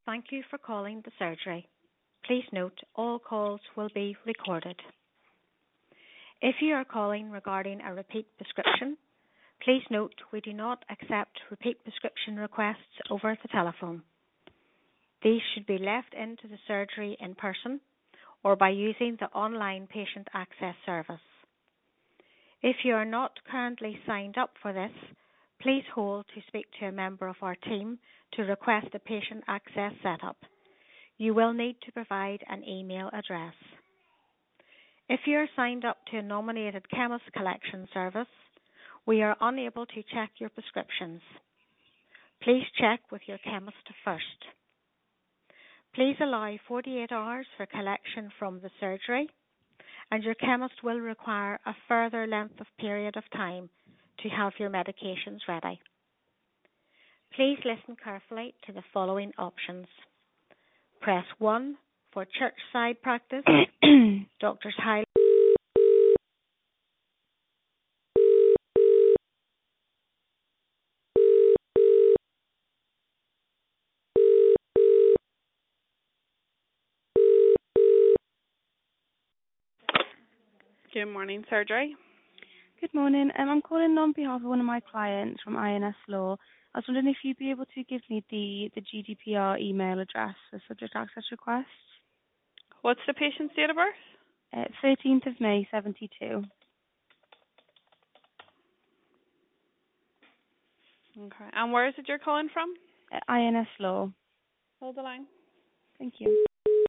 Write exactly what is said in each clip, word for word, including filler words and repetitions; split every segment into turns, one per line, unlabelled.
Thank you for calling the surgery. Please note all calls will be recorded. If you are calling regarding a repeat prescription, please note we do not accept repeat prescription requests over the telephone. These should be left into the surgery in person or by using the online patient access service. If you are not currently signed up for this, please hold to speak to a member of our team to request a patient access setup. You will need to provide an email address. If you are signed up to a nominated chemist collection service, we are unable to check your prescriptions. Please check with your chemist first. Please allow forty-eight hours for collection from the surgery, and your chemist will require a further length of period of time to have your medications ready. Please listen carefully to the following options. Press one for church side practice, Doctors High. Good morning, surgery.
Good morning. Um, I'm calling on behalf of one of my clients from I N S Law. I was wondering if you'd be able to give me the, the G D P R email address for subject access requests.
What's the patient's date of birth?
Uh, thirteenth of May, seventy-two.
Okay. And where is it you're calling from?
Uh, I N S Law.
Hold the line.
Thank you.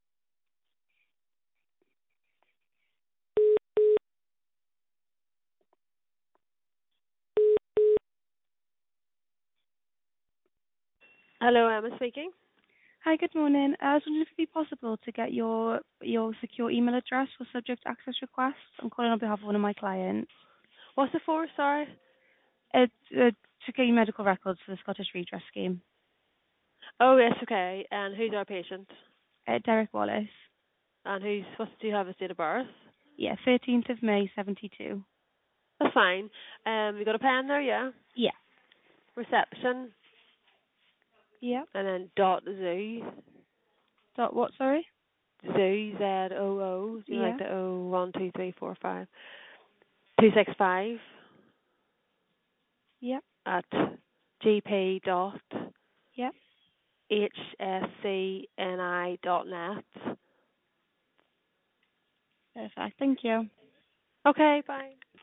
Hello, Emma speaking.
Hi, good morning. Uh, I was wondering if it'd be possible to get your your secure email address for subject access requests. I'm calling on behalf of one of my clients.
What's it for, sorry?
It's uh, to get your medical records for the Scottish Redress Scheme.
Oh, yes, okay. And who's our patient?
Uh, Derek Wallace.
And who's, what do you have his date of birth?
Yeah, thirteenth of May, seventy-two.
That's fine. Um, you got a pen there, yeah?
Yeah.
Reception,
Yeah.
and then dot zoo.
Dot what, sorry?
Zoo, Z O O. Do you
Yeah.
like the O? One, two, three, four, five. Two, six, five.
Yeah.
At gp dot
Yeah.
hscni dot net.
Perfect. Thank you.
Okay, bye.